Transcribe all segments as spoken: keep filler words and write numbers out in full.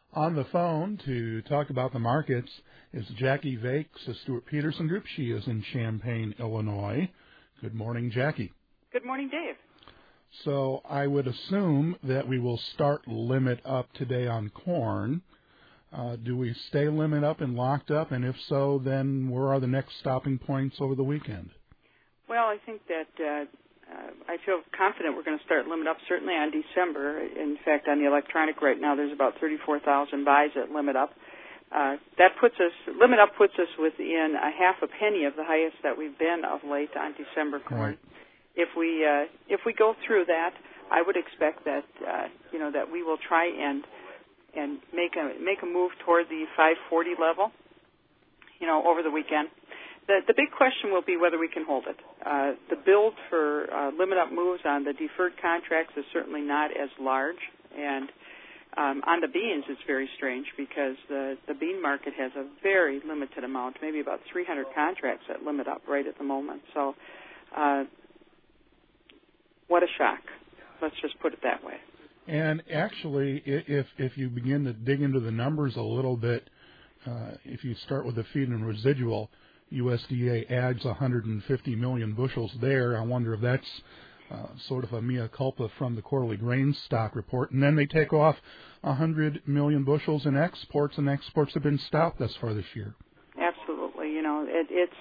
On the phone to talk about the markets is Jackie Vakes of Stewart Peterson Group. She is in Champaign, Illinois. Good morning, Jackie. Good morning, Dave. So I would assume that we will start limit up today on corn. Uh, do we stay limit up and locked up? And if so, then where are the next stopping points over the weekend? Well, I think that uh, uh, I feel confident we're going to start limit up certainly on December. In fact, on the electronic right now, there's about thirty-four thousand buys at limit up. Uh, that puts us, limit up puts us within a half a penny of the highest that we've been of late on December corn. Right. If we uh, if we go through that, I would expect that uh, you know that we will try and and make a make a move toward the five forty level, you know, over the weekend. The the big question will be whether we can hold it. Uh, the build for uh, limit up moves on the deferred contracts is certainly not as large, and um, on the beans it's very strange because the the bean market has a very limited amount, maybe about three hundred contracts at limit up right at the moment. So, uh, what a shock. Let's just put it that way. And actually, if if you begin to dig into the numbers a little bit, uh, if you start with the feed and residual, U S D A adds one hundred fifty million bushels there. I wonder if that's uh, sort of a mea culpa from the quarterly grain stock report. And then they take off one hundred million bushels in exports, and exports have been stopped thus far this year. Absolutely. You know, it, it's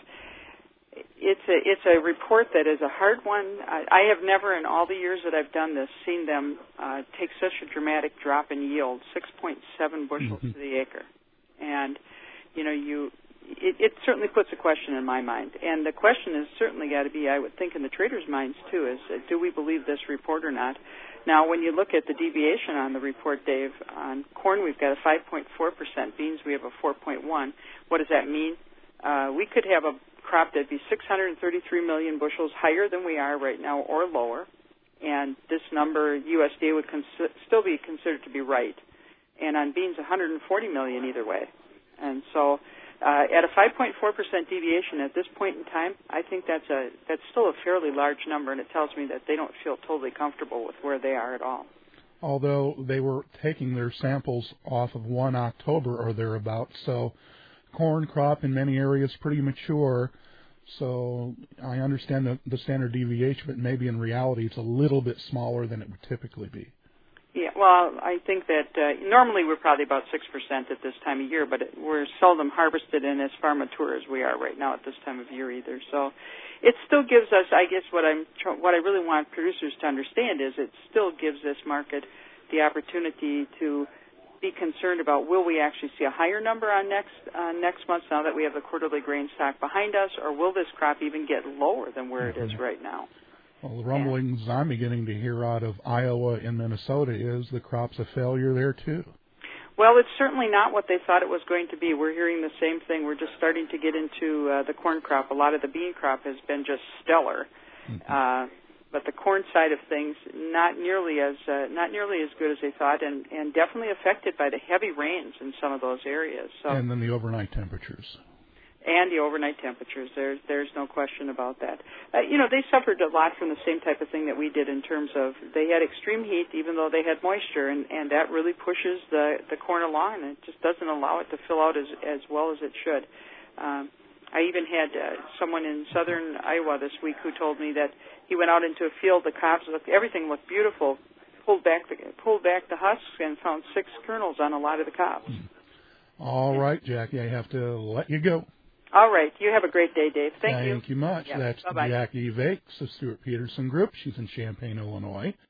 it's a it's a report that is a hard one. I, I have never, in all the years that I've done this, seen them uh, take such a dramatic drop in yield, six point seven bushels Mm-hmm. to the acre, and you know you. It, it certainly puts a question in my mind. And the question has certainly got to be, I would think, in the traders' minds, too, is uh, do we believe this report or not? Now, when you look at the deviation on the report, Dave, on corn we've got a five point four percent, beans we have a four point one. What does that mean? Uh, we could have a crop that would be six hundred thirty-three million bushels higher than we are right now or lower, and this number, U S D A, would cons- still be considered to be right. And on beans, one hundred forty million either way. And so Uh, at a five point four percent deviation at this point in time, I think that's a that's still a fairly large number, and it tells me that they don't feel totally comfortable with where they are at all. Although they were taking their samples off of one October or thereabouts, so corn crop in many areas pretty mature. So I understand the, the standard deviation, but maybe in reality it's a little bit smaller than it would typically be. Yeah, well, I think that uh, normally we're probably about six percent at this time of year, but it, we're seldom harvested and as far mature as we are right now at this time of year either. So it still gives us, I guess what I'm what I really want producers to understand is it still gives this market the opportunity to be concerned about will we actually see a higher number on next uh, next month now that we have the quarterly grain stock behind us, or will this crop even get lower than where Mm-hmm. it is right now? Well, the rumblings yeah. I'm beginning to hear out of Iowa and Minnesota is the crop's a failure there, too. Well, it's certainly not what they thought it was going to be. We're hearing the same thing. We're just starting to get into uh, the corn crop. A lot of the bean crop has been just stellar. Mm-hmm. Uh, but the corn side of things, not nearly as uh, not nearly as good as they thought, and, and definitely affected by the heavy rains in some of those areas. So, and then the overnight temperatures. And the overnight temperatures. There's there's no question about that. Uh, you know, they suffered a lot from the same type of thing that we did in terms of they had extreme heat even though they had moisture, and, and that really pushes the, the corn along, and it just doesn't allow it to fill out as, as well as it should. Um, I even had uh, someone in southern Iowa this week who told me that he went out into a field, the cobs looked, everything looked beautiful, pulled back the, pulled back the husks and found six kernels on a lot of the cobs. All right, Jackie, I have to let you go. All right. You have a great day, Dave. Thank Thank you. Thank you much. Yeah. That's Bye-bye. Jackie Vakes of Stewart Peterson Group. She's in Champaign, Illinois.